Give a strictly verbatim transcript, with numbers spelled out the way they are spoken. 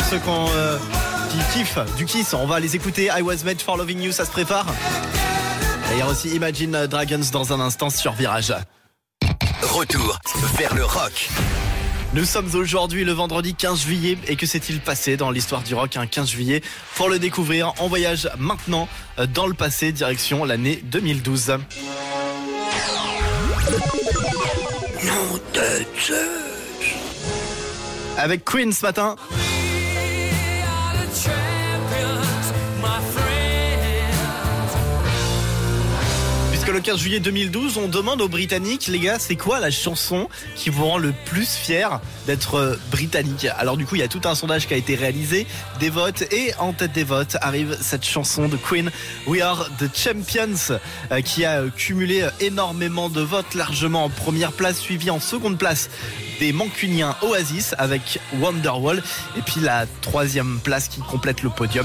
ceux qu'on, euh, qui kiffent du Kiss, on va les écouter. I Was Made for Loving You, ça se prépare. Et il y a aussi Imagine Dragons dans un instant sur Virage. Retour vers le rock. Nous sommes aujourd'hui le vendredi quinze juillet. Et que s'est-il passé dans l'histoire du rock un quinze juillet? Pour le découvrir, on voyage maintenant dans le passé, direction l'année deux mille douze. Nom de Zeus. Avec Queen ce matin. Puisque le quinze juillet deux mille douze, on demande aux Britanniques, les gars, c'est quoi la chanson qui vous rend le plus fier d'être britannique? Alors du coup, il y a tout un sondage qui a été réalisé, des votes, et en tête des votes arrive cette chanson de Queen, We Are the Champions, qui a cumulé énormément de votes, largement en première place, suivi en seconde place des Mancuniens Oasis avec Wonderwall, et puis la troisième place qui complète le podium.